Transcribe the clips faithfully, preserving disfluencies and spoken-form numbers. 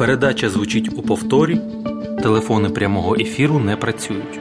Передача звучить у повторі. Телефони прямого ефіру не працюють.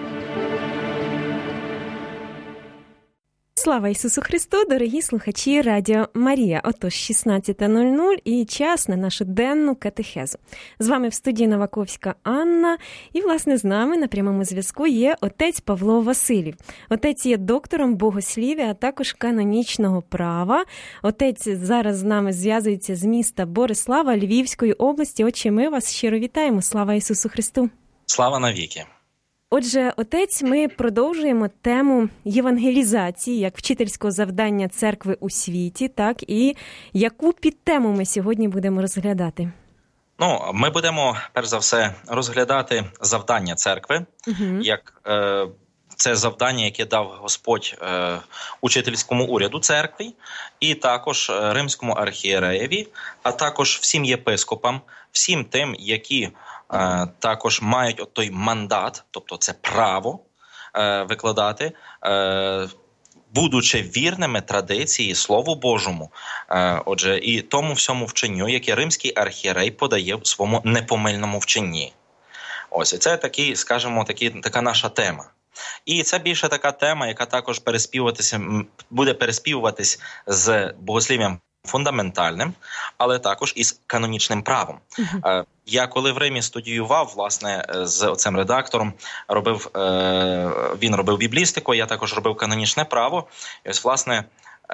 Слава Ісусу Христу, дорогі слухачі Радіо Марія. Отож, шістнадцята нуль нуль і час на нашу денну катехезу. З вами в студії Новаковська Анна. І, власне, з нами на прямому зв'язку є отець Павло Василів. Отець є доктором богослів'я, а також канонічного права. Отець зараз з нами зв'язується з міста Борислава Львівської області. Отче, ми вас щиро вітаємо. Слава Ісусу Христу! Слава навіки! Отже, отець, ми продовжуємо тему євангелізації як вчительського завдання церкви у світі, так, і яку підтему ми сьогодні будемо розглядати? Ну, ми будемо, перш за все, розглядати завдання церкви, угу. як е, це завдання, яке дав Господь е, учительському уряду церкви, і також римському архієреєві, а також всім єпископам, всім тим, які Е, також мають от той мандат, тобто це право е, викладати, е, будучи вірними традиції Слову Божому. Е, отже, і тому всьому вченню, яке римський архієрей подає в своєму непомильному вченні. Ось, і це такий, скажімо, такі, така наша тема. І це більше така тема, яка також переспівуватися, буде переспівуватись з богослів'ям фундаментальним, але також із канонічним правом. Uh-huh. Я коли в Римі студіював, власне, з цим редактором, робив, він робив біблістику, я також робив канонічне право. І ось, власне,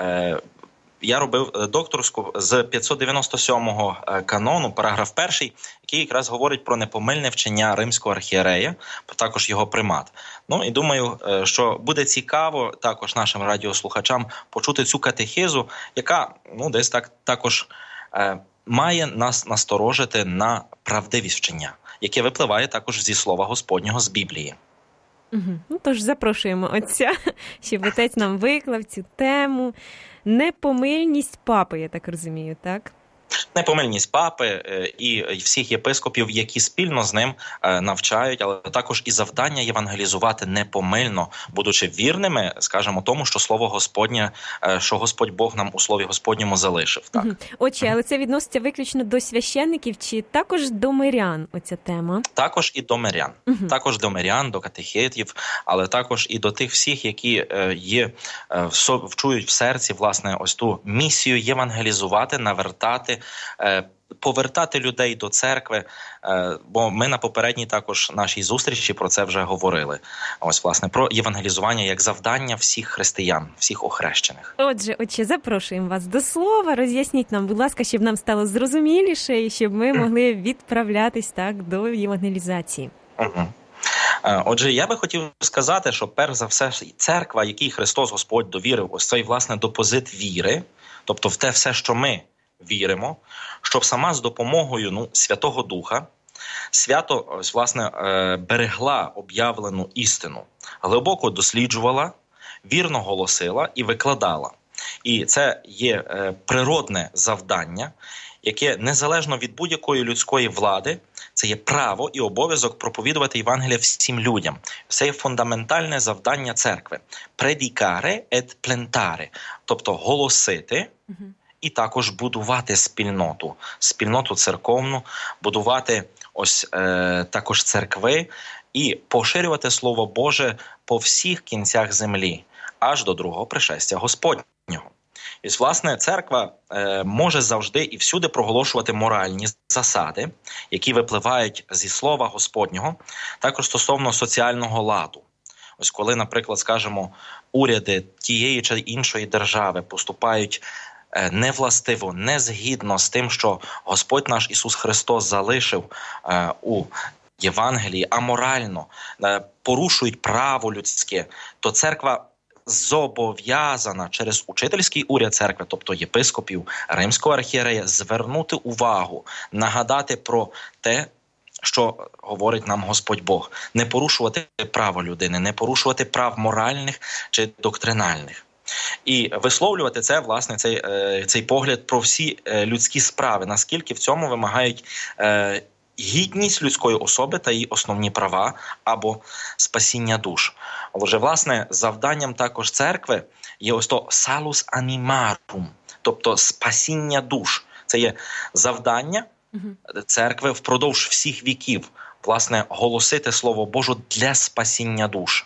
я робив докторську з п'ятсот дев'яносто сьомого канону, параграф перший, який якраз говорить про непомильне вчення римського архієрея, також його примат. Ну і думаю, що буде цікаво також нашим радіослухачам почути цю катехизу, яка, ну, десь так також е, має нас насторожити на правдивість вчення, яке випливає також зі Слова Господнього, з Біблії. Угу. Ну, тож запрошуємо отця, щоб отець нам виклав цю тему. Непомильність папи, я так розумію, так? Непомильність папи і всіх єпископів, які спільно з ним навчають, але також і завдання євангелізувати непомильно, будучи вірними, скажімо, тому, що Слово Господнє, що Господь Бог нам у Слові Господньому залишив. Так. Угу. Отже, але це відноситься виключно до священників чи також до мирян оця тема? Також і до мирян. Угу. Також до мирян, до катехетів, але також і до тих всіх, які є, вчують в серці, власне, ось ту місію євангелізувати, навертати, повертати людей до церкви, бо ми на попередній також нашій зустрічі про це вже говорили. Ось, власне, про євангелізування як завдання всіх християн, всіх охрещених. Отже, отче, запрошуємо вас до слова, роз'ясніть нам, будь ласка, щоб нам стало зрозуміліше і щоб ми могли відправлятись так до євангелізації. Угу. Отже, я би хотів сказати, що перш за все церква, якій Христос Господь довірив ось цей, власне, депозит віри, тобто в те все, що ми віримо, щоб сама з допомогою ну, Святого Духа свято, ось, власне, берегла об'явлену істину, глибоко досліджувала, вірно голосила і викладала. І це є природне завдання, яке незалежно від будь-якої людської влади, це є право і обов'язок проповідувати Євангелія всім людям. Це є фундаментальне завдання церкви. Predicare et plantare, тобто голосити, угу. і також будувати спільноту, спільноту церковну, будувати ось е, також церкви і поширювати Слово Боже по всіх кінцях землі, аж до другого пришестя Господнього. І, власне, церква е, може завжди і всюди проголошувати моральні засади, які випливають зі Слова Господнього, також стосовно соціального ладу. Ось коли, наприклад, скажімо, уряди тієї чи іншої держави поступають невластиво, незгідно з тим, що Господь наш Ісус Христос залишив е, у Євангелії, аморально, е, порушують право людське, то церква зобов'язана через учительський уряд церкви, тобто єпископів, римського архієрея, звернути увагу, нагадати про те, що говорить нам Господь Бог. Не порушувати право людини, не порушувати прав моральних чи доктринальних. І висловлювати це, власне, цей, цей погляд про всі людські справи, наскільки в цьому вимагають е, гідність людської особи та її основні права або спасіння душ. Отже, власне, завданням також церкви є ось то salus animarum, тобто спасіння душ. Це є завдання угу. церкви впродовж всіх віків, власне, голосити Слово Боже для спасіння душ.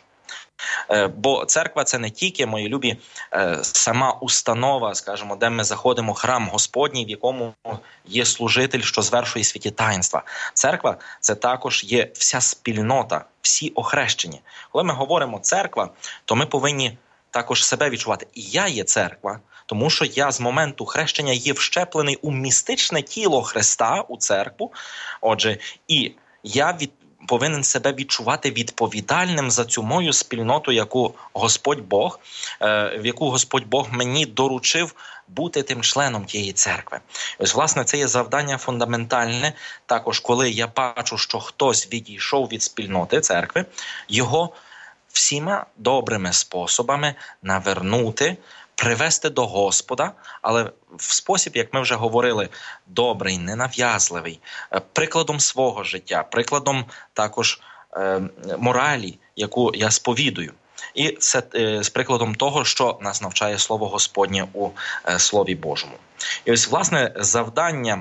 Бо церква – це не тільки, мої любі, сама установа, скажімо, де ми заходимо, храм Господній, в якому є служитель, що звершує святі таїнства. Церква – це також є вся спільнота, всі охрещені. Коли ми говоримо «церква», то ми повинні також себе відчувати. І я є церква, тому що я з моменту хрещення є вщеплений у містичне тіло Христа, у церкву. Отже, і я від повинен себе відчувати відповідальним за цю мою спільноту, яку Господь Бог, в яку Господь Бог мені доручив бути тим членом тієї церкви. Ось, власне, це є завдання фундаментальне. Також, коли я бачу, що хтось відійшов від спільноти церкви, його всіма добрими способами навернути, привести до Господа, але в спосіб, як ми вже говорили, добрий, ненав'язливий, прикладом свого життя, прикладом також е, моралі, яку я сповідую. І це е, з прикладом того, що нас навчає Слово Господнє у е, Слові Божому. І ось, власне, завдання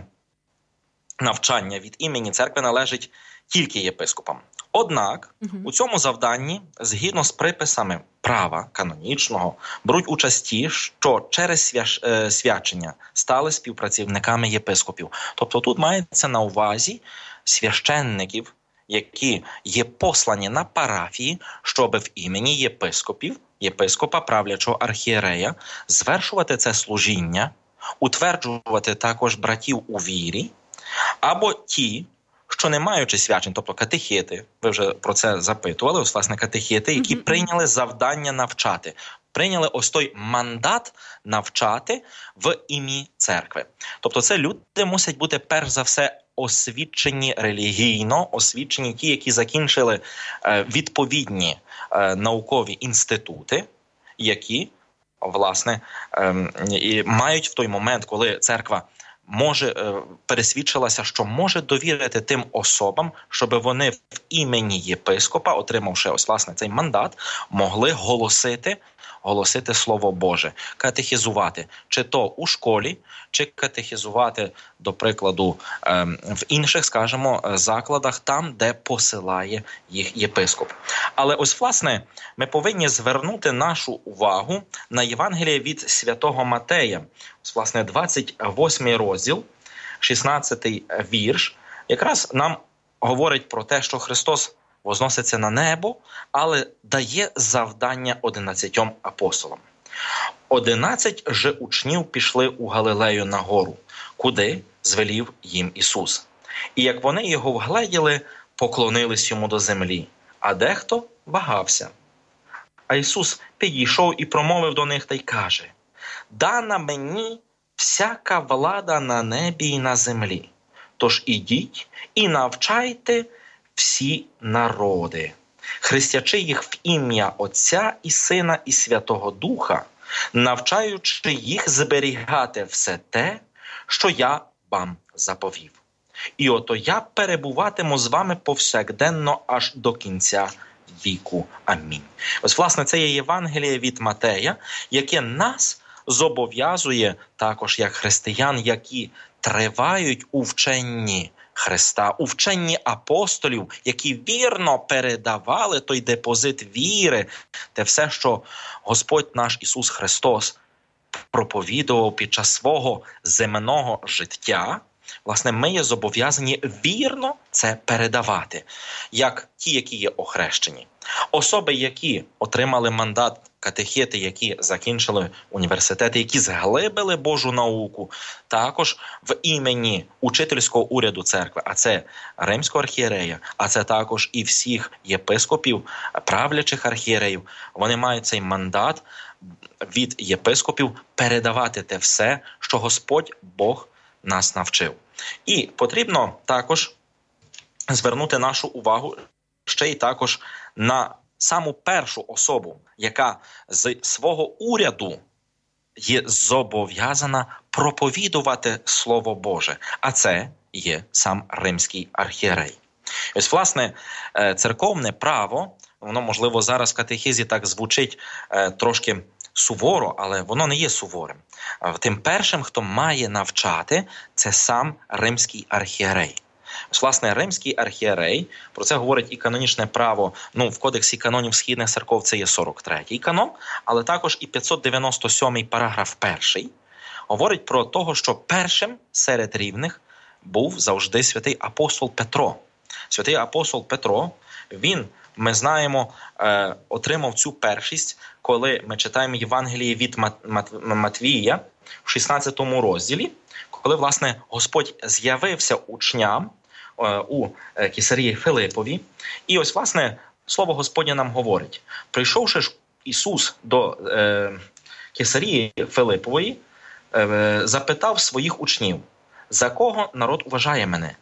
навчання від імені церкви належить тільки єпископам. Однак угу. у цьому завданні, згідно з приписами права канонічного, беруть участь ті, що через свящ... свячення стали співпрацівниками єпископів. Тобто тут мається на увазі священників, які є послані на парафії, щоб в імені єпископів, єпископа, правлячого архієрея, звершувати це служіння, утверджувати також братів у вірі, або ті, що не маючи свячень, тобто катехети, ви вже про це запитували, ось, власне, катехети, які mm-hmm. прийняли завдання навчати, прийняли ось той мандат навчати в ім'я церкви. Тобто це люди мусять бути перш за все освічені релігійно, освічені ті, які закінчили е, відповідні е, наукові інститути, які, власне, е, і мають в той момент, коли церква може пересвідчилася, що може довірити тим особам, щоб вони в імені єпископа, отримавши ось, власне, цей мандат, могли голосити, голосити Слово Боже, катехізувати, чи то у школі, чи катехізувати, до прикладу, в інших, скажімо, закладах, там, де посилає їх єпископ. Але ось, власне, ми повинні звернути нашу увагу на Євангеліє від святого Матея. Ось, власне, двадцять восьмий розділ, шістнадцятий вірш, якраз нам говорить про те, що Христос возноситься на небо, але дає завдання одинадцятьом апостолам. Одинадцять же учнів пішли у Галилею на гору, куди звелів їм Ісус. І як вони його вгледіли, поклонились йому до землі, а дехто вагався. А Ісус підійшов і промовив до них та й каже: «Дана мені всяка влада на небі і на землі. Тож ідіть і навчайте всі народи, хрестячи їх в ім'я Отця і Сина і Святого Духа, навчаючи їх зберігати все те, що я вам заповів. І ото я перебуватиму з вами повсякденно аж до кінця віку. Амінь». Ось, власне, це є Євангеліє від Матея, яке нас зобов'язує також як християн, які тривають у вченні Христа, у вченні апостолів, які вірно передавали той депозит віри, те все, що Господь наш Ісус Христос проповідував під час свого земного життя. Власне, ми є зобов'язані вірно це передавати, як ті, які є охрещені. Особи, які отримали мандат, катехети, які закінчили університети, які зглибили Божу науку, також в імені учительського уряду церкви, а це Римського архієрея, а це також і всіх єпископів, правлячих архієреїв, вони мають цей мандат від єпископів передавати те все, що Господь Бог нас навчив. І потрібно також звернути нашу увагу ще й також на саму першу особу, яка з свого уряду є зобов'язана проповідувати Слово Боже, а це є сам Римський архієрей. Ось, власне, церковне право, воно, можливо, зараз в катехизі так звучить трошки суворо, але воно не є суворим. Тим першим, хто має навчати, це сам римський архієрей. Ось, власне, римський архієрей, про це говорить і канонічне право, ну, в Кодексі канонів східних церков це є сорок третій канон, але також і п'ятсот дев'яносто сьомий параграф перший говорить про того, що першим серед рівних був завжди святий апостол Петро. Святий апостол Петро, він, ми знаємо, е, отримав цю першість, коли ми читаємо Євангеліє від Мат- Мат- Матвія в шістнадцятому розділі, коли, власне, Господь з'явився учням е, у Кесарії Филипові. І ось, власне, слово Господнє нам говорить. Прийшовши ж Ісус до е, Кесарії Филипової, е, запитав своїх учнів, за кого народ вважає мене?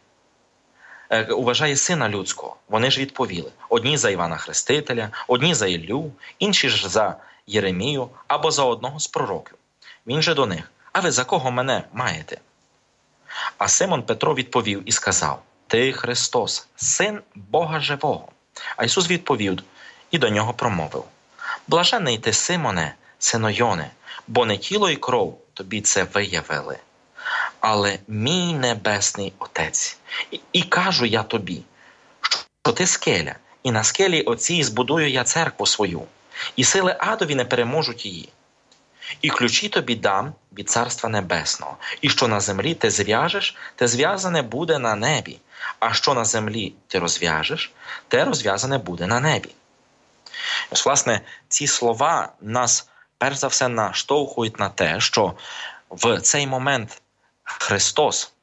Уважає Сина Людського. Вони ж відповіли. Одні за Івана Хрестителя, одні за Іллю, інші ж за Єремію або за одного з пророків. Він же до них: а ви за кого мене маєте? А Симон Петро відповів і сказав: ти Христос, Син Бога Живого. А Ісус відповів і до нього промовив: блаженний ти, Симоне, сино Йоне, бо не тіло і кров тобі це виявили, але мій небесний Отець. І, і кажу я тобі, що ти скеля, і на скелі оцій збудую я церкву свою, і сили адові не переможуть її. І ключі тобі дам від Царства Небесного. І що на землі ти зв'яжеш, те зв'язане буде на небі. А що на землі ти розв'яжеш, те розв'язане буде на небі. Ось, власне, ці слова нас, перш за все, наштовхують на те, що в цей момент Христос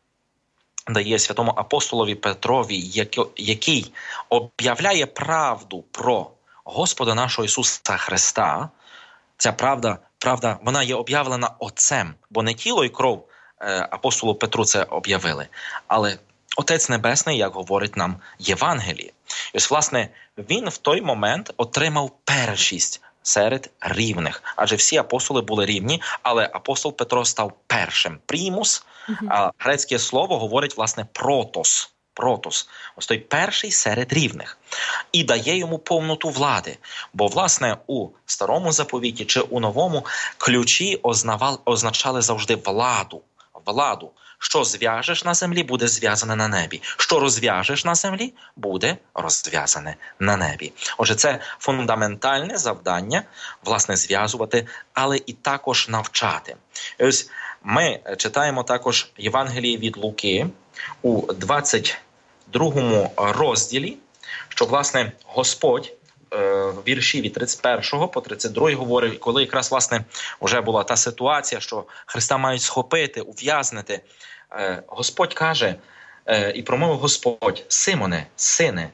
дає святому апостолові Петрові, який об'являє правду про Господа нашого Ісуса Христа. Ця правда, правда, вона є об'явлена Отцем, бо не тіло і кров апостолу Петру це об'явили, але Отець Небесний, як говорить нам Євангеліє. І ось, власне, він в той момент отримав першість серед рівних. Адже всі апостоли були рівні, але апостол Петро став першим. Примус, uh-huh. а грецьке слово говорить, власне, протос. Протос. Ось той перший серед рівних. І дає йому повноту влади. Бо, власне, у Старому заповіті чи у Новому ключі ознавали, означали завжди владу. Владу. Що зв'яжеш на землі, буде зв'язане на небі. Що розв'яжеш на землі, буде розв'язане на небі. Отже, це фундаментальне завдання, власне, зв'язувати, але і також навчати. І ось ми читаємо також Євангеліє від Луки у двадцять другому розділі, що, власне, Господь в вірші від тридцять першого по тридцять другий говорить, коли якраз, власне, вже була та ситуація, що Христа мають схопити, ув'язнити. Господь каже, і промовив Господь: Симоне, сине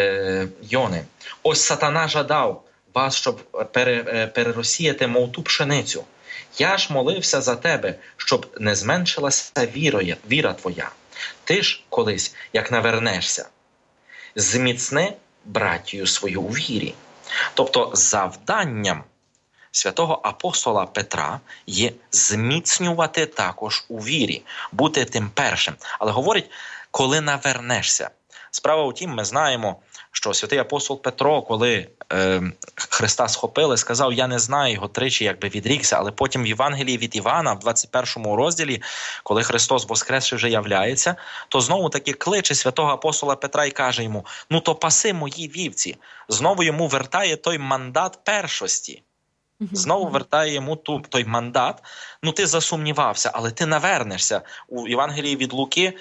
Йоне, ось сатана жадав вас, щоб перерозсіяти, мов ту пшеницю. Я ж молився за тебе, щоб не зменшилася віра, віра твоя. Ти ж колись, як навернешся, зміцни братію свою у вірі. Тобто завданням святого апостола Петра є зміцнювати також у вірі, бути тим першим. Але говорить, коли навернешся. Справа у тім, ми знаємо, що святий апостол Петро, коли е, Христа схопили, сказав: я не знаю його, тричі якби відрікся. Але потім в Євангелії від Івана, в двадцять першому розділі, коли Христос воскресши вже являється, то знову таки кличе святого апостола Петра і каже йому: ну то паси мої вівці. Знову йому вертає той мандат першості. Знову вертає йому ту, той мандат. Ну ти засумнівався, але ти навернешся. У Євангелії від Луки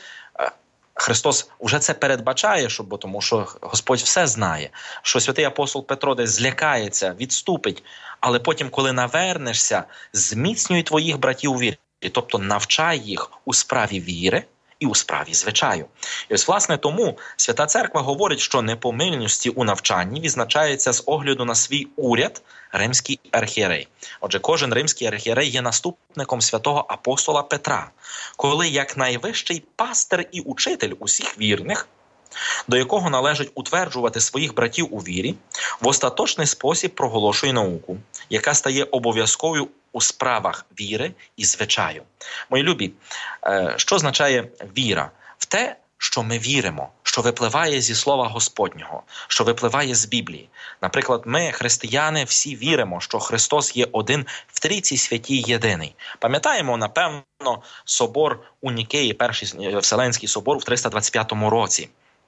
Христос вже це передбачає, що, бо тому що Господь все знає, що святий апостол Петро десь злякається, відступить, але потім, коли навернешся, зміцнюй твоїх братів у вірі, тобто навчай їх у справі віри і у справі звичаю. І ось, власне, тому Свята Церква говорить, що непомильності у навчанні відзначається з огляду на свій уряд римський архієрей. Отже, кожен римський архієрей є наступником святого апостола Петра, коли як найвищий пастир і учитель усіх вірних, до якого належить утверджувати своїх братів у вірі, в остаточний спосіб проголошує науку, яка стає обов'язковою у справах віри і звичаю. Мої любі, що означає віра? В те, що ми віримо, що випливає зі Слова Господнього, що випливає з Біблії. Наприклад, ми, християни, всі віримо, що Христос є один в Трійці Святій єдиний. Пам'ятаємо, напевно, собор у Нікеї, Перший Вселенський собор в триста двадцять п'ятому році,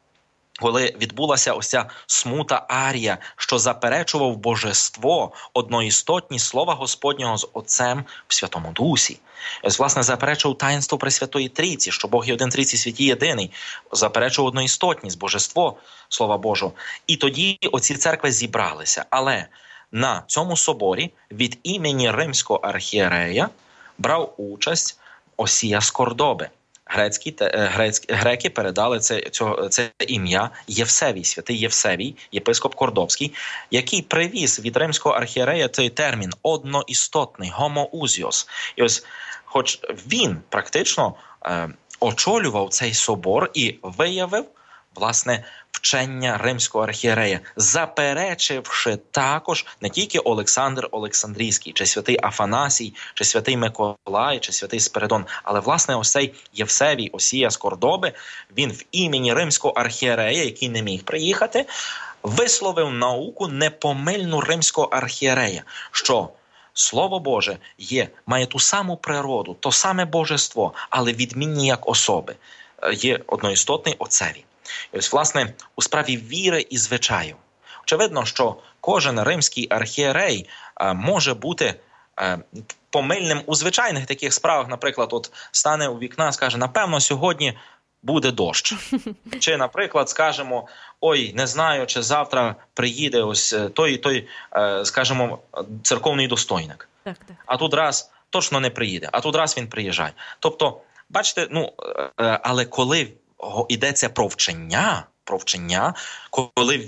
коли відбулася ось ця смута Арія, що заперечував божество, одноістотність Слова Господнього з Отцем в Святому Дусі. Ось, власне, заперечував таїнство Пресвятої Трійці, що Бог є один Трійці Святій єдиний, заперечував одноістотність, божество Слова Божого. І тоді оці церкви зібралися. Але на цьому соборі від імені римського архієрея брав участь Осія з Кордоби. Грецькі, грецькі, греки передали це, це, це ім'я Євсевій, святий Євсевій, єпископ Кордобський, який привіз від римського архієрея цей термін одноістотний, гомоузіос. І ось, хоч він практично е, очолював цей собор і виявив, власне, вчення римського архієрея, заперечивши також не тільки Олександр Олександрійський, чи святий Афанасій, чи святий Миколай, чи святий Спиридон, але, власне, ось цей Євсевій Осія з Кордоби, він в імені римського архієрея, який не міг приїхати, висловив науку непомильну римського архієрея, що Слово Боже є, має ту саму природу, то саме божество, але відмінні як особи, є одноістотний Отцеві. І ось, власне, у справі віри і звичаю. Очевидно, що кожен римський архієрей а, може бути а, помильним у звичайних таких справах. Наприклад, от стане у вікна, скаже, напевно, сьогодні буде дощ. Чи, наприклад, скажемо, ой, не знаю, чи завтра приїде ось той, той, скажімо, церковний достойник. Так, так. А тут раз точно не приїде, а тут раз він приїжджає. Тобто, бачите, ну, але коли йдеться про вчення, про вчення, коли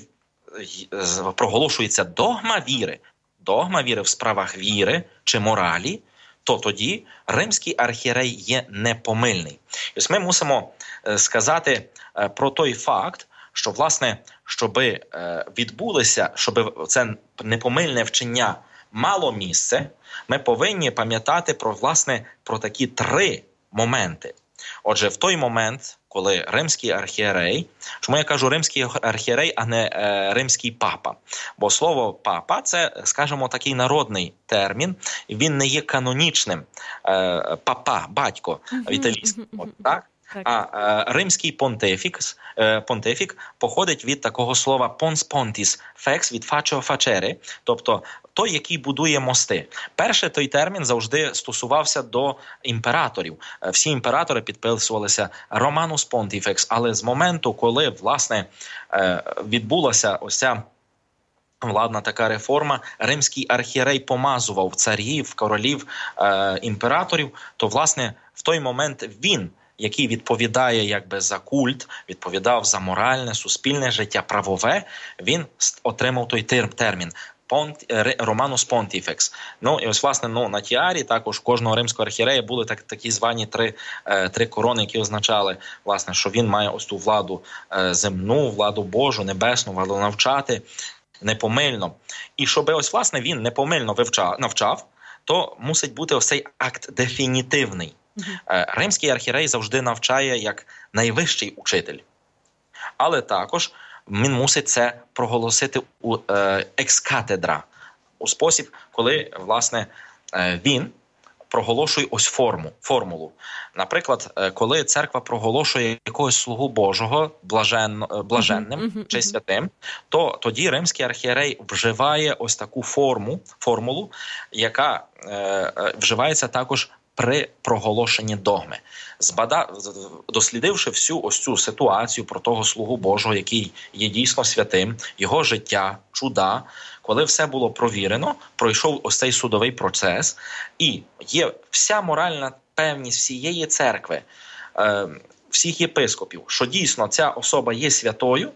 проголошується догма віри, догма віри в справах віри чи моралі, то тоді римський архієрей є непомильний. Ось ми мусимо сказати про той факт, що, власне, щоб відбулося, щоб це непомильне вчення мало місце, ми повинні пам'ятати про, власне, про такі три моменти. Отже, в той момент, коли римський архієрей, чому я кажу римський архієрей, а не е, римський папа? Бо слово папа – це, скажімо, такий народний термін, він не є канонічним. Е, папа, батько в італійському, так? А е, римський понтифікс, е, понтифік походить від такого слова pons pontis, fex від faccio facere, тобто той, який будує мости. Перше, той термін завжди стосувався до імператорів. Всі імператори підписувалися Romanus Pontifex, але з моменту, коли, власне, е, відбулася ось ця владна така реформа, римський архієрей помазував царів, королів, е, імператорів, то, власне, в той момент він, який відповідає якби за культ, відповідав за моральне, суспільне життя, правове, він отримав той термін Romanus Pontifex. Ну, і ось, власне, ну, на тіарі також кожного римського архієрея були так, такі звані три, е, три корони, які означали, власне, що він має ось ту владу е, земну, владу Божу, небесну, владу навчати непомильно. І щоб ось, власне, він непомильно вивчав, навчав, то мусить бути ось цей акт дефінітивний. Uh-huh. Римський архієрей завжди навчає як найвищий учитель. Але також він мусить це проголосити у е, екс-катедра, у спосіб, коли, власне, е, він проголошує ось форму, формулу. Наприклад, коли церква проголошує якогось слугу Божого блажен, блаженним uh-huh, uh-huh, чи святим, то тоді римський архієрей вживає ось таку форму, формулу, яка е, вживається також при проголошенні догми. Збада... Дослідивши всю ось цю ситуацію про того слугу Божого, який є дійсно святим, його життя, чуда, коли все було провірено, пройшов ось цей судовий процес, і є вся моральна певність всієї церкви, е, всіх єпископів, що дійсно ця особа є святою,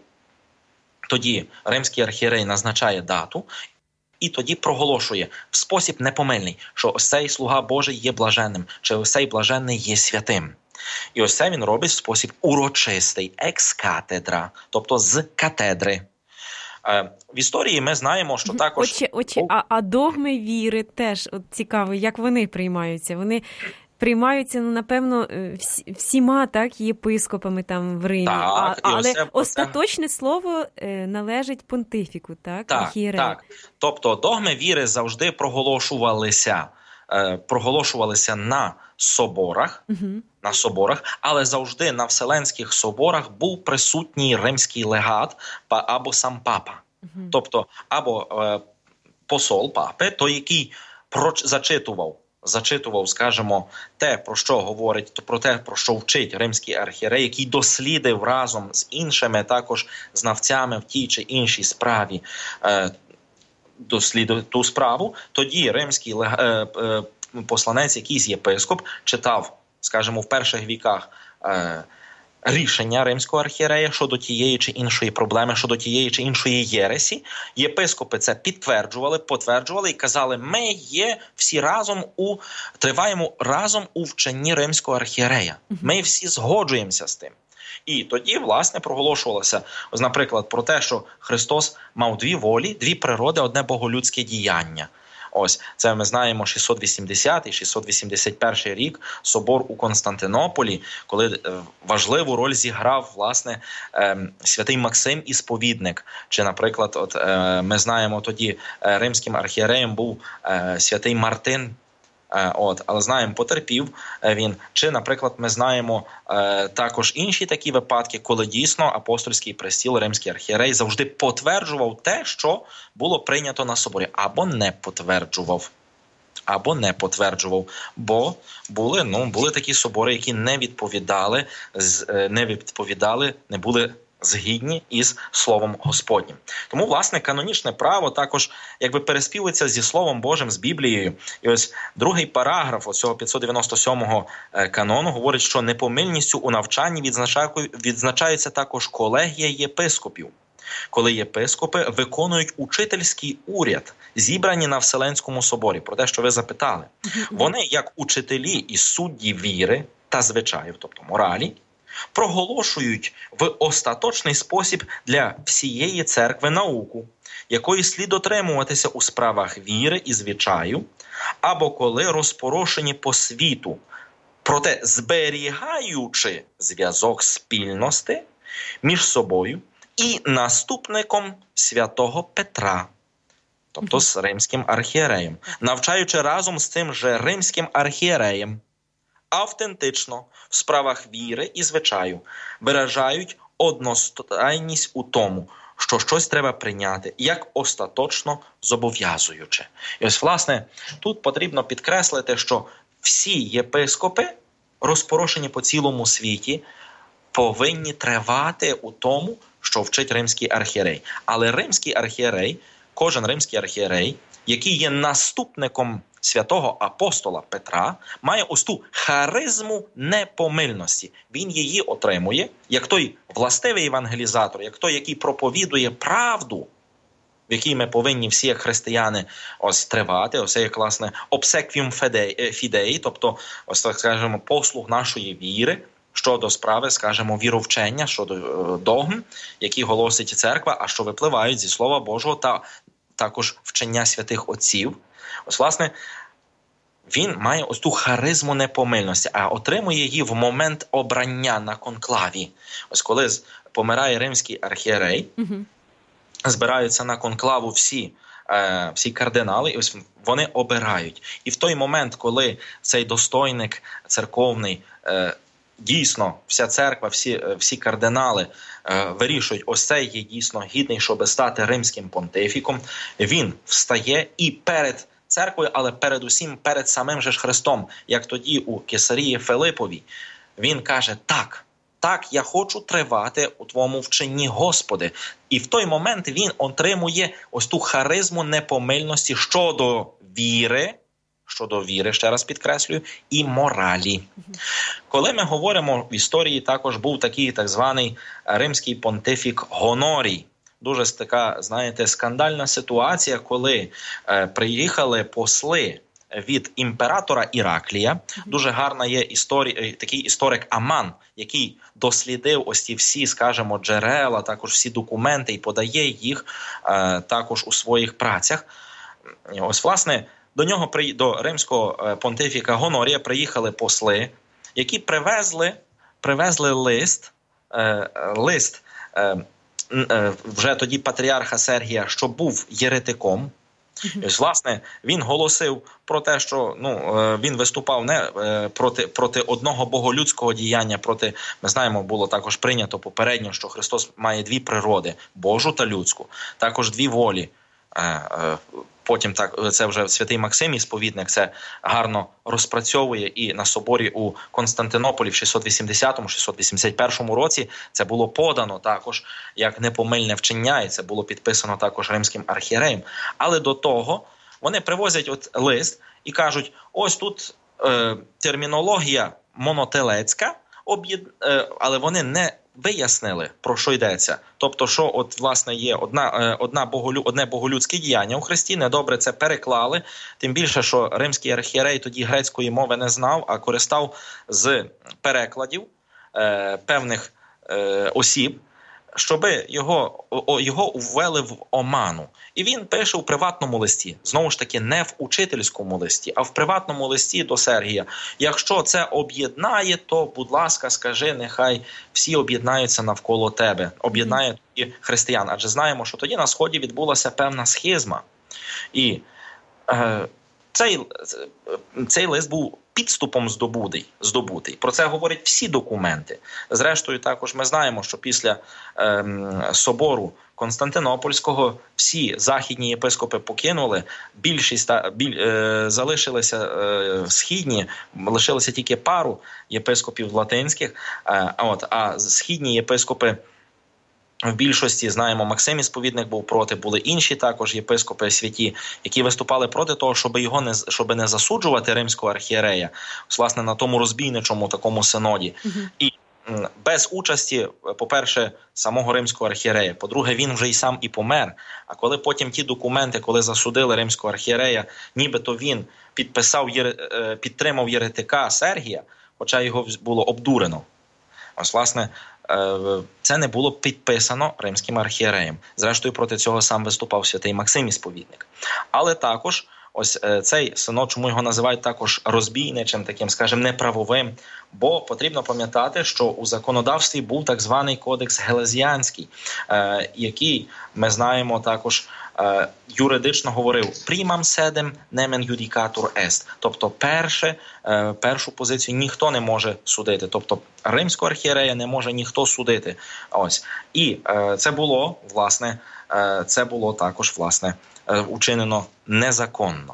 тоді римський архієрей назначає дату, і тоді проголошує в спосіб непомильний, що ось цей слуга Божий є блаженним, чи ось цей блаженний є святим. І ось це він робить в спосіб урочистий, екс-катедра, тобто з катедри. Е, в історії ми знаємо, що також... Отче, отче, а, а догми віри теж от цікаво, як вони приймаються? Вони приймаються, ну, напевно, всі, всіма, так, єпископами там в Римі. Так, а, але оце, остаточне оце... слово належить понтифіку, так? Так, архієрею. так. Тобто догми віри завжди проголошувалися, е, проголошувалися на соборах, угу. на соборах, але завжди на Вселенських соборах був присутній римський легат або сам папа. Угу. Тобто, або е, посол папи, той, який проч... зачитував, зачитував, скажімо, те, про що говорить, то про те, про що вчить римський архієрей, який дослідив разом з іншими також знавцями в тій чи іншій справі е, дослідив ту справу, тоді римський е, е, посланець, якийсь єпископ, читав, скажімо, в перших віках е, рішення римського архієрея щодо тієї чи іншої проблеми, щодо тієї чи іншої єресі. Єпископи це підтверджували, потверджували і казали, ми є всі разом у, триваємо разом у вченні римського архієрея. Ми всі згоджуємося з тим. І тоді, власне, проголошувалося, ось, наприклад, про те, що Христос мав дві волі, дві природи, одне боголюдське діяння. Ось, це ми знаємо шістсот вісімдесятий - шістсот вісімдесят перший рік, собор у Константинополі, коли важливу роль зіграв, власне, святий Максим Ісповідник. Чи, наприклад, от ми знаємо тоді римським архієреєм був святий Мартин. От, але знаємо, потерпів він. Чи, наприклад, ми знаємо е, також інші такі випадки, коли дійсно апостольський престіл, римський архієрей завжди потверджував те, що було прийнято на соборі, або не потверджував. Або не потверджував, бо були, ну, були такі собори, які не відповідали, не відповідали, не були згідні із Словом Господнім. Тому, власне, канонічне право також якби переспівується зі Словом Божим, з Біблією. І ось другий параграф оцього п'ятсот дев'яносто сьомого канону говорить, що непомильністю у навчанні відзначається також колегія єпископів, коли єпископи виконують учительський уряд, зібрані на Вселенському соборі. Про те, що ви запитали. Вони, як учителі і судді віри та звичаїв, тобто моралі, проголошують в остаточний спосіб для всієї церкви науку, якої слід дотримуватися у справах віри і звичаю, або коли розпорошені по світу, проте зберігаючи зв'язок спільності між собою і наступником святого Петра, тобто з римським архієреєм, навчаючи разом з тим же римським архієреєм, автентично в справах віри і звичаю виражають одностайність у тому, що щось треба прийняти, як остаточно зобов'язуюче. І ось, власне, тут потрібно підкреслити, що всі єпископи, розпорошені по цілому світі, повинні тривати у тому, що вчить римський архієрей. Але римський архієрей, кожен римський архієрей, який є наступником святого апостола Петра, має ось ту харизму непомильності. Він її отримує, як той властивий евангелізатор, як той, який проповідує правду, в якій ми повинні всі, як християни, ось тривати, ось як, власне, обсеквіум фідеї, тобто, ось так скажемо, послуг нашої віри, щодо справи, скажімо, віровчення, щодо догм, які голосить церква, а що випливають зі Слова Божого та також вчення святих отців. Ось, власне, він має ось ту харизму непомильності, а отримує її в момент обрання на конклаві. Ось коли помирає римський архієрей, угу. збираються на конклаву всі, е, всі кардинали, і ось вони обирають. І в той момент, коли цей достойник церковний, е, дійсно, вся церква, всі, всі кардинали е, вирішують, ось цей є дійсно гідний, щоб стати римським понтифіком, він встає і перед церквою, але передусім перед самим же ж Христом, як тоді у Кесарії Филиповій, він каже, так, так, я хочу тривати у твоєму вченні, Господи. І в той момент він отримує ось ту харизму непомильності щодо віри, щодо віри, ще раз підкреслюю, і моралі. Коли ми говоримо, в історії також був такий так званий римський понтифік Гонорій. Дуже така, знаєте, скандальна ситуація, коли е, приїхали посли від імператора Іраклія. Дуже гарна є історія, такий історик Аман, який дослідив ось ці всі, скажімо, джерела, також всі документи і подає їх е, також у своїх працях. Ось, власне, до нього, до римського понтифіка Гонорія приїхали посли, які привезли, привезли лист, лист вже тоді патріарха Сергія, що був єретиком. Mm-hmm. Власне, він голосив про те, що ну, він виступав не проти, проти одного боголюдського діяння, проти, ми знаємо, було також прийнято попередньо, що Христос має дві природи – Божу та людську, також дві волі. Потім так, це вже святий Максимій Сповідник це гарно розпрацьовує, і на соборі у Константинополі в шістсот вісімдесятому - шістсот вісімдесят першому році це було подано також як непомильне вчення, і це було підписано також римським архієреєм. Але до того вони привозять от лист і кажуть, ось тут е, термінологія монотелецька, об'єд... е, але вони не вияснили, про що йдеться. Тобто, що от, власне, є одна, одна боголю, одне боголюдське діяння у Христі, недобре це переклали, тим більше, що римський архієрей тоді грецької мови не знав, а користав з перекладів е, певних е, осіб, щоб його, його ввели в оману. І він пише у приватному листі. Знову ж таки, не в учительському листі, а в приватному листі до Сергія. Якщо це об'єднає, то, будь ласка, скажи, нехай всі об'єднаються навколо тебе. Об'єднає тоді християн. Адже знаємо, що тоді на Сході відбулася певна схизма. І е, цей, цей лист був підступом здобутий, здобутий. Про це говорять всі документи. Зрештою, також ми знаємо, що після ем, собору Константинопольського всі західні єпископи покинули, більшість біль, е, залишилися е, східні, лишилося тільки пару єпископів латинських, е, от, а східні єпископи в більшості, знаємо, Максимій Сповідник був проти, були інші також єпископи святі, які виступали проти того, щоб його не, щоб не засуджувати римського архієрея, власне, на тому розбійничому такому синоді. Mm-hmm. І без участі, по-перше, самого римського архієрея, по-друге, він вже й сам і помер. А коли потім ті документи, коли засудили римського архієрея, нібито він підписав, підтримав єретика Сергія, хоча його було обдурено. Ось, власне, це не було підписано римським архієреєм. Зрештою, проти цього сам виступав святий Максимій Сповідник. Але також ось цей синод, чому його називають також розбійничим, таким, скажімо, неправовим, бо потрібно пам'ятати, що у законодавстві був так званий кодекс Гелезіанський, який, ми знаємо, також юридично говорив «primam sedem nemen judicatur est», тобто перше, першу позицію ніхто не може судити, тобто римського архієрея не може ніхто судити. Ось. І це було, власне, це було також, власне, учинено незаконно.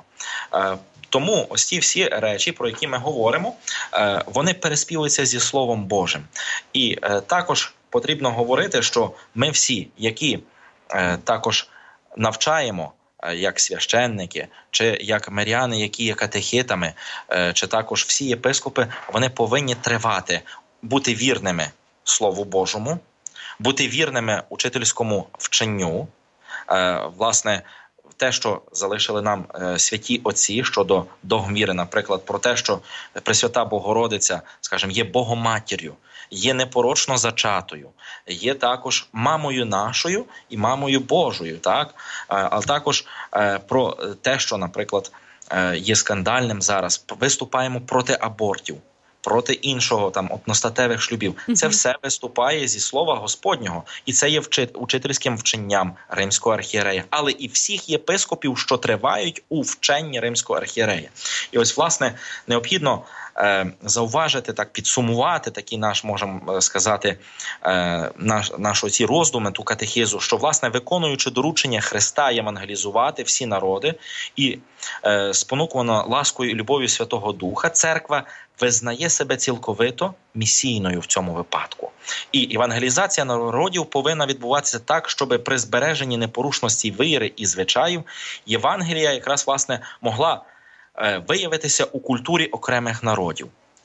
Тому ось ті всі речі, про які ми говоримо, вони переспівуються зі Словом Божим. І також потрібно говорити, що ми всі, які також навчаємо, як священники, чи як миряни, які є катехитами, чи також всі єпископи, вони повинні тривати, бути вірними Слову Божому, бути вірними учительському вченню, власне, те, що залишили нам е, святі отці щодо догміри, наприклад, про те, що Пресвята Богородиця, скажімо, є Богоматір'ю, є непорочно зачатою, є також мамою нашою і мамою Божою, так? Е, а також е, про те, що, наприклад, е, є скандальним зараз, виступаємо проти абортів, проти іншого, там, одностатевих шлюбів. Mm-hmm. Це все виступає зі слова Господнього. І це є вчит, учительським вченням римського архієрея. Але і всіх єпископів, що тривають у вченні римського архієрея. І ось, власне, необхідно е, зауважити, так, підсумувати такі наш, можемо сказати, е, наш, наші ці роздуми, ту катехизу, що, власне, виконуючи доручення Христа євангелізувати всі народи і е, спонукувано ласкою і любов'ю Святого Духа, церква визнає себе цілковито місійною в цьому випадку. І евангелізація народів повинна відбуватися так, щоб при збереженні непорушності віри і звичаїв Євангелія якраз, власне, могла е, виявитися у культурі окремих народів.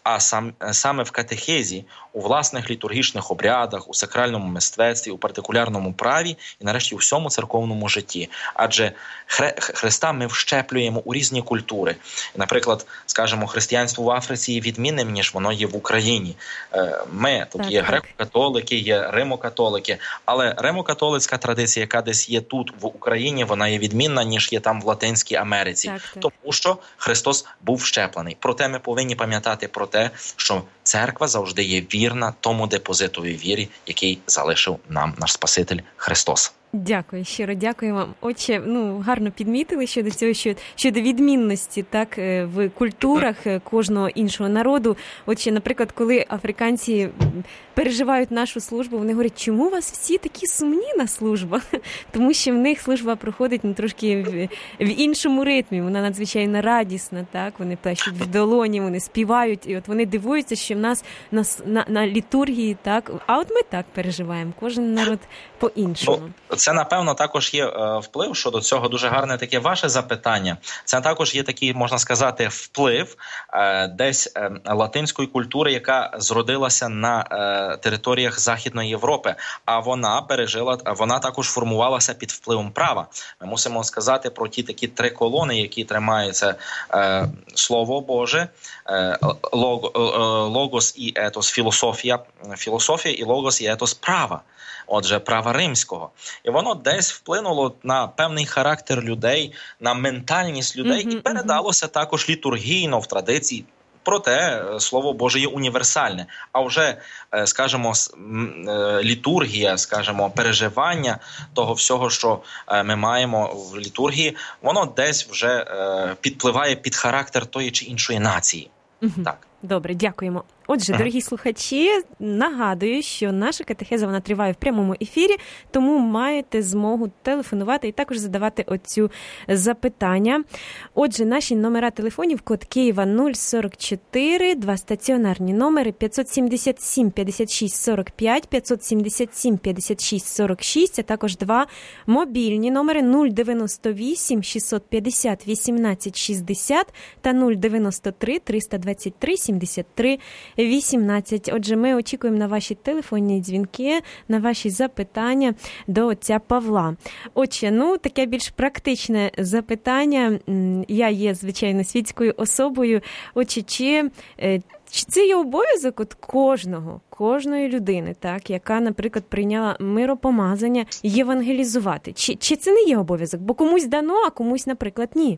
а сам, саме в катехезі, у власних літургічних обрядах, у сакральному мистецтві, у партикулярному праві і, нарешті, у всьому церковному житті. Адже Хре, Христа ми вщеплюємо у різні культури. Наприклад, скажімо, християнство в Африці є відмінним, ніж воно є в Україні. Ми, тут так, є греко-католики, є римо-католики, але римо-католицька традиція, яка десь є тут, в Україні, вона є відмінна, ніж є там в Латинській Америці. Так, так. Тому що Христос був вщеплений. Проте ми повинні пам'ятати про те, що церква завжди є вірна тому депозитові вірі, який залишив нам наш Спаситель Христос. Дякую, щиро дякую вам. Отче, ну, гарно підмітили щодо цього, що, щодо відмінності, так, в культурах кожного іншого народу. Отче, наприклад, коли африканці переживають нашу службу, вони говорять, чому у вас всі такі сумні на службах? Тому що в них служба проходить ну, трошки в, в іншому ритмі, вона надзвичайно радісна, так, вони плещуть в долоні, вони співають, і от вони дивуються, що в нас на, на, на літургії, так, а от ми так переживаємо, кожен народ по-іншому. Це, напевно, також є е, вплив щодо цього. Дуже гарне таке ваше запитання. Це також є такий, можна сказати, вплив е, десь е, латинської культури, яка зродилася на е, територіях Західної Європи. А вона пережила, вона також формувалася під впливом права. Ми мусимо сказати про ті такі три колони, які тримаються е, Слово Боже, е, лог, е, логос і етос, філософія, філософія і логос і етос права. Отже, права римського. І воно десь вплинуло на певний характер людей, на ментальність людей mm-hmm, і передалося mm-hmm. також літургійно в традиції. Проте Слово Боже є універсальне. А вже, скажімо, літургія, скажімо, переживання того всього, що ми маємо в літургії, воно десь вже підпливає під характер тої чи іншої нації. Mm-hmm. Так. Добре, дякуємо. Отже, дорогі слухачі, нагадую, що наша катехеза, вона триває в прямому ефірі, тому маєте змогу телефонувати і також задавати оцю запитання. Отже, наші номера телефонів, код Києва нуль сорок чотири, два стаціонарні номери п'ятсот сімдесят сім п'ятдесят шість сорок п'ять, п'ятсот сімдесят сім п'ятдесят шість сорок шість, а також два мобільні номери нуль дев'яносто вісім шістсот п'ятдесят вісімнадцять шістдесят та нуль дев'яносто три триста двадцять три сімдесят три вісімнадцять. Отже, ми очікуємо на ваші телефонні дзвінки, на ваші запитання до отця Павла. Отже, ну, таке більш практичне запитання. Я є, звичайно, світською особою. Отже, чи, чи це є обов'язок от кожного, кожної людини, так, яка, наприклад, прийняла миропомазання, євангелізувати? Чи, чи це не є обов'язок? Бо комусь дано, а комусь, наприклад, ні.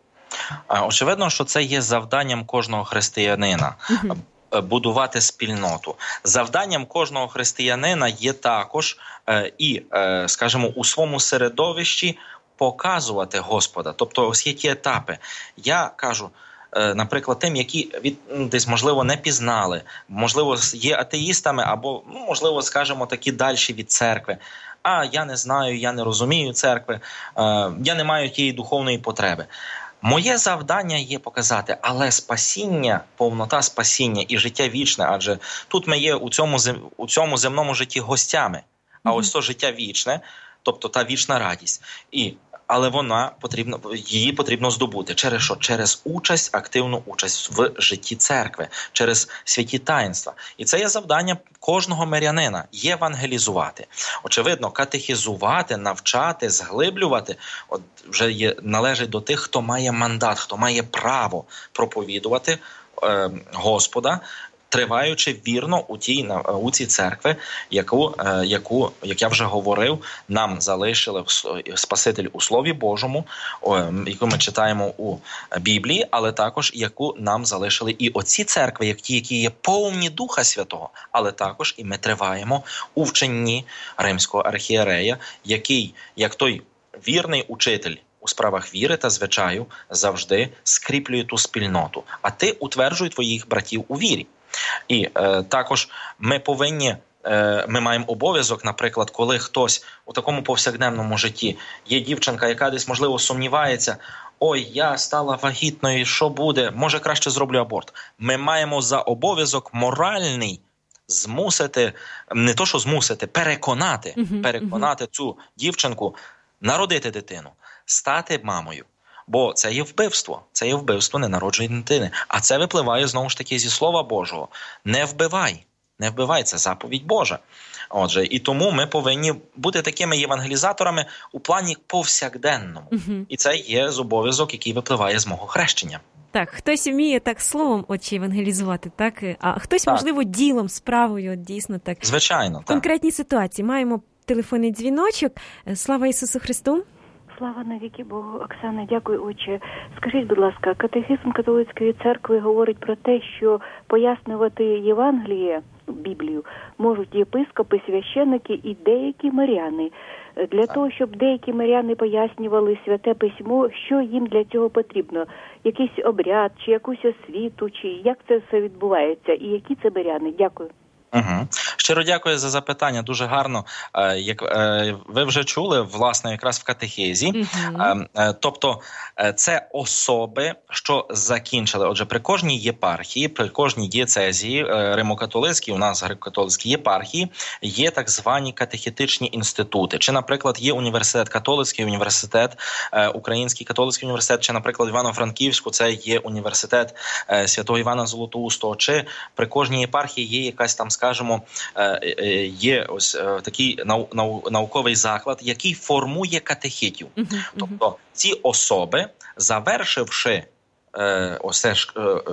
Очевидно, що це є завданням кожного християнина. Uh-huh. Будувати спільноту. Завданням кожного християнина є також е, і, е, скажімо, у своєму середовищі показувати Господа. Тобто ось є ті етапи. Я кажу, е, наприклад, тим, які від, десь, можливо, не пізнали, можливо, є атеїстами або, ну, можливо, скажімо, такі дальші від церкви. А я не знаю, я не розумію церкви, е, я не маю тієї духовної потреби. Моє завдання є показати, але спасіння, повнота спасіння і життя вічне, адже тут ми є у цьому, у цьому земному житті гостями, а ось то життя вічне, тобто та вічна радість. І, але вона потрібно, її потрібно здобути. Через що? Через участь, активну участь в житті церкви, через святі таїнства. І це є завдання кожного мирянина – євангелізувати. Очевидно, катехізувати, навчати, зглиблювати от вже є, належить до тих, хто має мандат, хто має право проповідувати е, Господа, триваючи вірно у тій у цій церкви, яку, яку, як я вже говорив, нам залишили Спаситель у Слові Божому, яку ми читаємо у Біблії, але також яку нам залишили і оці церкви, як ті, які є повні Духа Святого, але також і ми триваємо у вченні римського архієрея, який, як той вірний учитель у справах віри та звичаю, завжди скріплює ту спільноту, а ти утверджуй твоїх братів у вірі. І е, також ми повинні, е, ми маємо обов'язок, наприклад, коли хтось у такому повсякденному житті, є дівчинка, яка десь, можливо, сумнівається, ой, я стала вагітною, що буде, може краще зроблю аборт. Ми маємо за обов'язок моральний змусити, не то що змусити, переконати, uh-huh, переконати uh-huh. цю дівчинку народити дитину, стати мамою. Бо це є вбивство, це є вбивство ненародженої дитини. А це випливає, знову ж таки, зі Слова Божого. Не вбивай, не вбивай, це заповідь Божа. Отже, і тому ми повинні бути такими євангелізаторами у плані повсякденному. Угу. І це є обов'язок, який випливає з мого хрещення. Так, хтось вміє так словом отче евангелізувати, так? А хтось, так. можливо, ділом, справою, дійсно так. Звичайно, в конкретній ситуації. Маємо телефонний дзвіночок. Слава Ісусу Христу! Слава навіки Богу. Оксана, дякую, отче. Скажіть, будь ласка, катехизм католицької церкви говорить про те, що пояснювати Євангеліє, Біблію, можуть єпископи, священники і деякі миряни. Для так. того, щоб деякі миряни пояснювали Святе Письмо, що їм для цього потрібно? Якийсь обряд, чи якусь освіту, чи як це все відбувається? І які це миряни? Дякую. Угу. Щиро дякую за запитання, дуже гарно. Як ви вже чули, власне, якраз в катехизі. Угу. Тобто, це особи, що закінчили. Отже, при кожній єпархії, при кожній дієцезії римо-католицькій, у нас греко-католицькі єпархії, є так звані катехетичні інститути. Чи, наприклад, є університет католицький, університет, Український католицький університет, чи, наприклад, в Івано-Франківську це є університет Святого Івана Золотоустого, чи при кожній єпархії є якась там, скажімо, є ось такий науковий заклад, який формує катехитів. Uh-huh, тобто uh-huh. ці особи, завершивши ось ж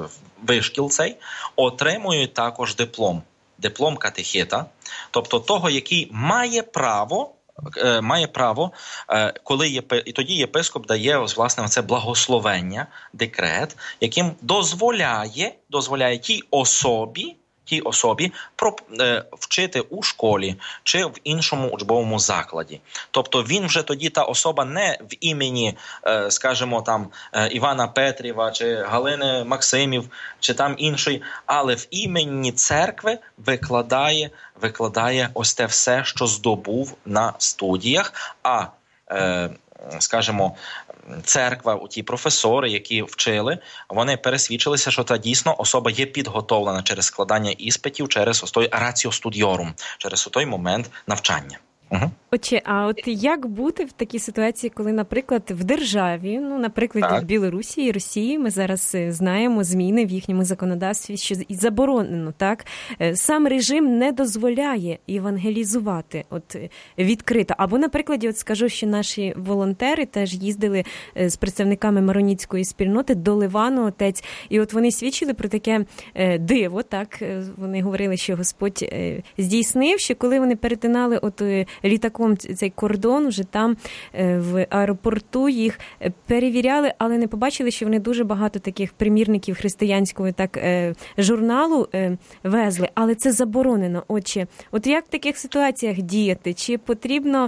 вишкіл цей, отримують також диплом. Диплом катехита, тобто того, який має право має право, коли є, і тоді єпископ дає ось, власне, це благословення, декрет, яким дозволяє, дозволяє тій особі, тій особі про, е, вчити у школі чи в іншому учбовому закладі. Тобто він вже тоді, та особа не в імені, е, скажімо, там, е, Івана Петріва чи Галини Максимів чи там іншої, але в імені церкви викладає, викладає ось те все, що здобув на студіях, а, е, скажімо, церква, ті професори, які вчили, вони пересвідчилися, що та дійсно особа є підготовлена через складання іспитів, через ось той ratio studiorum, через той момент навчання. Угу. Отче, а от як бути в такій ситуації, коли, наприклад, в державі, ну, наприклад, в Білорусі і Росії, ми зараз знаємо зміни в їхньому законодавстві, що заборонено, так? Сам режим не дозволяє евангелізувати от відкрито. Або, наприклад, от скажу, що наші волонтери теж їздили з представниками мароніцької спільноти до Ливану, отець, і от вони свідчили про таке диво, так? Вони говорили, що Господь здійснив, що коли вони перетинали от літаком цей кордон, вже там в аеропорту їх перевіряли, але не побачили, що вони дуже багато таких примірників християнського так журналу везли, але це заборонено. Отче, от як в таких ситуаціях діяти? Чи потрібно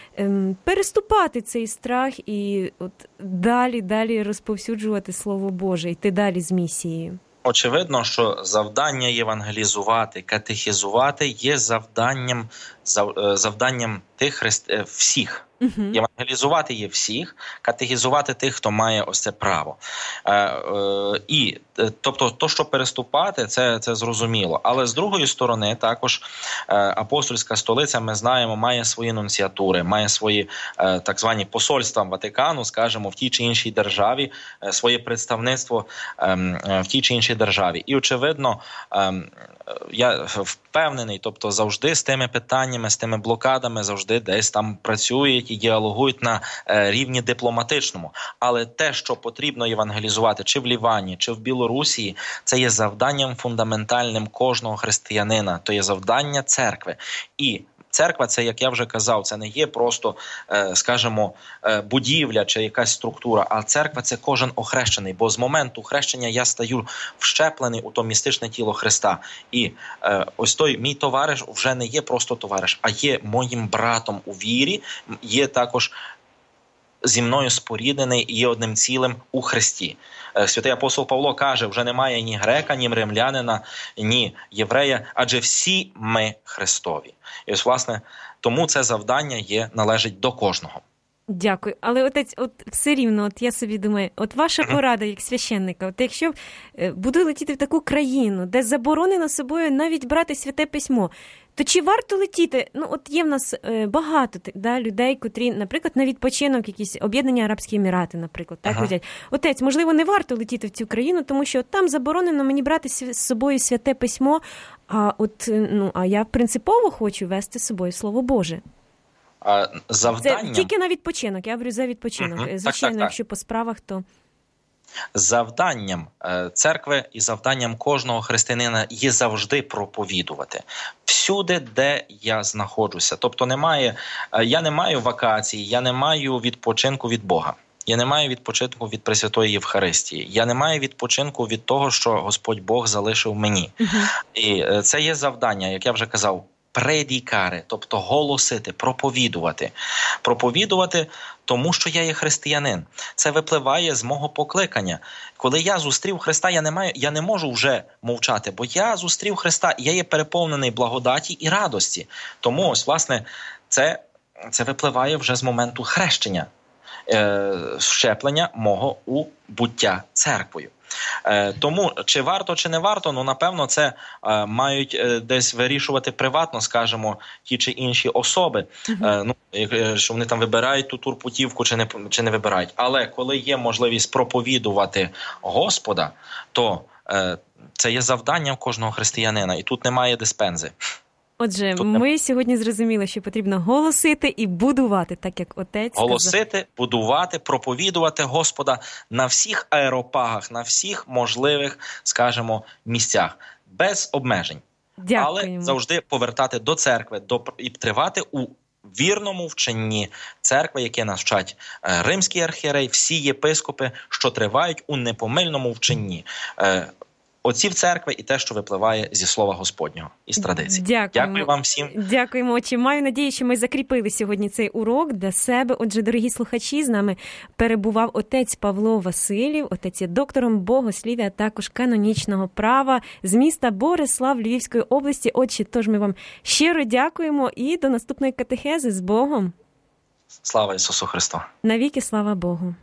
переступати цей страх і от далі, далі розповсюджувати Слово Боже, йти далі з місією? Очевидно, що завдання євангелізувати, катехізувати є завданням, завданням тих христ... всіх. Uh-huh. Євангелізувати є всіх, катехізувати тих, хто має ось це право. Е, е, і, тобто, то, що переступати, це, це зрозуміло. Але з другої сторони, також е, апостольська столиця, ми знаємо, має свої нунціатури, має свої е, так звані посольства Ватикану, скажімо, в тій чи іншій державі, е, своє представництво е, е, в тій чи іншій державі. І, очевидно, е, я впевнений, тобто завжди з тими питаннями, з тими блокадами завжди десь там працюють і діалогують на е, рівні дипломатичному. Але те, що потрібно євангелізувати чи в Лівані, чи в Білорусі, це є завданням фундаментальним кожного християнина, то є завдання церкви. І церква, це, як я вже казав, це не є просто, скажімо, будівля чи якась структура, а церква – це кожен охрещений, бо з моменту хрещення я стаю вщеплений у то містичне тіло Христа. І ось той мій товариш вже не є просто товариш, а є моїм братом у вірі, є також зі мною споріднений і є одним цілим у Христі. Святий апостол Павло каже, вже немає ні грека, ні римлянина, ні єврея, адже всі ми Христові. І ось, власне, тому це завдання є, належить до кожного. Дякую. Але, отець, от все рівно, от я собі думаю, от ваша порада як священника, от якщо буду летіти в таку країну, де заборонено собою навіть брати Святе Письмо, То чи варто летіти? Ну, от є в нас е, багато да, людей, котрі, наприклад, на відпочинок, якісь об'єднані Арабські Емірати, наприклад, так, ага. Отець, можливо, не варто летіти в цю країну, тому що там заборонено мені брати з собою святе письмо, а от, ну, а я принципово хочу вести з собою Слово Боже. Завданням... Це тільки на відпочинок, я говорю за відпочинок. Угу. Звичайно, так, так, так. Якщо по справах, то... Завданням церкви і завданням кожного християнина є завжди проповідувати. Всюди, де я знаходжуся. Тобто немає, я не маю вакацій, я не маю відпочинку від Бога. Я не маю відпочинку від Пресвятої Євхаристії. Я не маю відпочинку від того, що Господь Бог залишив мені. Uh-huh. І це є завдання, як я вже казав, предікари, тобто голосити, проповідувати. Проповідувати, тому що я є християнин. Це випливає з мого покликання. Коли я зустрів Христа, я не маю, я не можу вже мовчати, бо я зустрів Христа, і я є переповнений благодаті і радості. Тому ось, власне, це, це випливає вже з моменту хрещення. Щеплення мого у буття церквою. Тому, чи варто, чи не варто, ну, напевно, це мають десь вирішувати приватно, скажімо, ті чи інші особи. Uh-huh. Ну, що вони там вибирають ту турпутівку, чи не, чи не вибирають. Але коли є можливість проповідувати Господа, то це є завданням кожного християнина, і тут немає диспензи. Отже, Тут ми не... сьогодні зрозуміли, що потрібно голосити і будувати, так як отець сказав. Голосити, будувати, проповідувати Господа на всіх аеропагах, на всіх можливих, скажімо, місцях, без обмежень. Дякуємо. Але завжди повертати до церкви до, і тривати у вірному вченні церкви, яке нас вчать римський архієрей, всі єпископи, що тривають у непомильному вченні отців церкви і те, що випливає зі слова Господнього, із традицій. Дякуємо. Дякую вам всім. Дякуємо, отче. Маю надію, що ми закріпили сьогодні цей урок для себе. Отже, дорогі слухачі, з нами перебував отець Павло Василів, отець є доктором богослів'я, а також канонічного права з міста Борислав Львівської області. Отче, тож ми вам щиро дякуємо і до наступної катехези. З Богом. Слава Ісусу Христу. Навіки слава Богу.